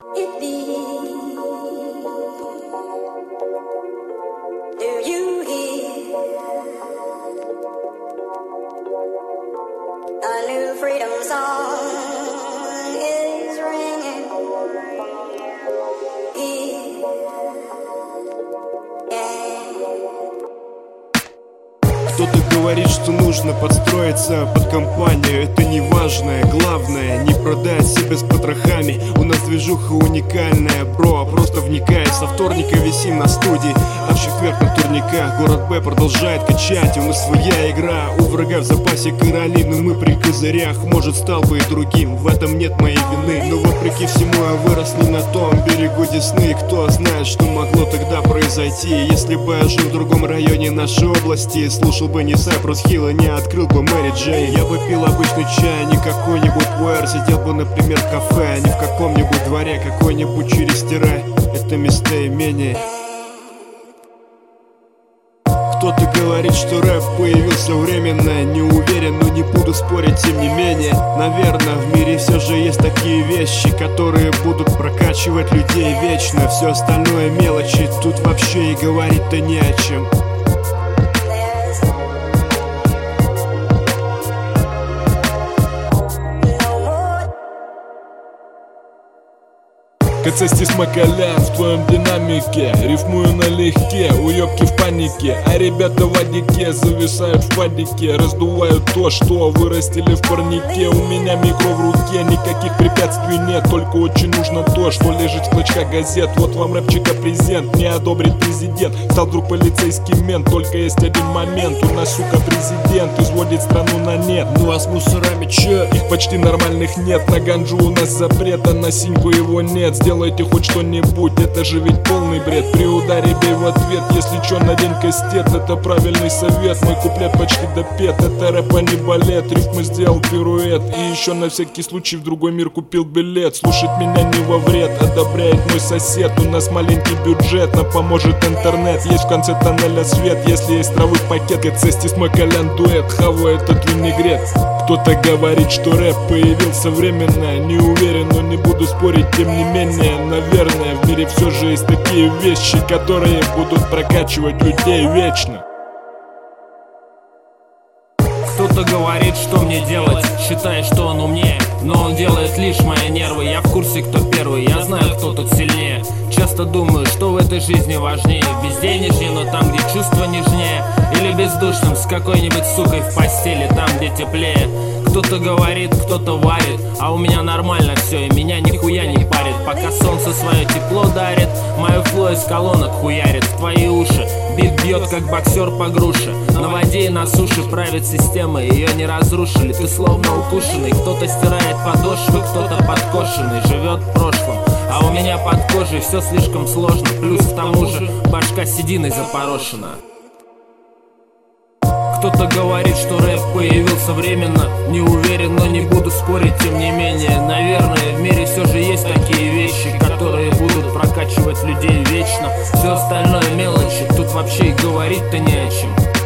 it be? Do you hear a new freedom song is ringing? Кто-то говорит, что нужно подстроиться под компанию. Это не важное, главное не продать себя с потрохами. У нас движуха уникальная, бро, просто вникай. Со вторника висим на студии, а в четверг на турниках. Город Б продолжает качать, у нас своя игра. У врага в запасе короли, но мы при козырях. Может, стал бы и другим, в этом нет моей вины. Но вопреки всему я вырос не на том берегу Десны. Кто знает, что могло тогда произойти, если бы я жил в другом районе нашей области. Слушал бы не Сайпрус Хилл и не открыл бы Мэри Джейн. Я бы пил обычный чай, не какой-нибудь пуэр. Сидел бы, например, в кафе, а не в каком-нибудь дворе. Какой-нибудь через тирай, это местоимение. Кто-то говорит, что рэп появился временно. Не уверен, но не буду спорить, тем не менее. Наверное, в мире все же есть такие вещи, которые будут прокачивать людей вечно. Все остальное мелочи, тут вообще и говорить-то не о чем. Кацастис Макалян в твоем динамике. Рифмую налегке, уёбки в панике. А ребята в адике зависают в падике. Раздувают то, что вырастили в парнике. У меня микро в руке, никаких препятствий нет. Только очень нужно то, что лежит в клочках газет. Вот вам рэпчика презент, не одобрит президент. Стал вдруг полицейский мент, только есть один момент. У нас, сука, президент изводит страну на нет. Ну а с мусорами чё? Их почти нормальных нет. На ганджу у нас запрет, а на синьку его нет. Сделайте хоть что-нибудь, это же ведь полный бред. При ударе бей в ответ, если чё, надень кастет. Это правильный совет, мой куплет почти допет. Это рэп, а не балет, рифмы сделал пируэт. И еще на всякий случай в другой мир купил билет. Слушать меня не во вред, одобряет мой сосед. У нас маленький бюджет, нам поможет интернет. Есть в конце тоннеля свет, если есть травы в пакет. Кацастис Макалян дуэт, хаву этот винегрет. Кто-то говорит, что рэп появился временно. Не уверен, но не буду спорить, тем не менее. Наверное, в мире все же есть такие вещи, которые будут прокачивать людей вечно. Кто-то говорит, что мне делать, считая, что он умнее. Но он делает лишь мои нервы. Я в курсе, кто первый, я знаю, кто тут сильнее. Часто думаю, что в этой жизни важнее. Безденежье, но там, где чувство нежнее. Или бездушным с какой-нибудь сукой в постели, там, где теплее. Кто-то говорит, кто-то варит, а у меня нормально все, и меня нихуя не парит. Пока солнце свое тепло дарит, мое фло из колонок хуярит в твои уши. Бит бьет, как боксер по груше. На воде и на суше правит система, ее не разрушили. Ты словно укушенный, кто-то стирает подошвы, кто-то подкошенный, живет в прошлом. А у меня под кожей все слишком сложно. Плюс к тому же башка сединой запорошена. Кто-то говорит, что рэп появился временно. Не уверен, но не буду спорить, тем не менее. Наверное, в мире все же есть такие вещи, которые будут прокачивать людей вечно. Все остальное мелочи, тут вообще и говорить-то не о чем.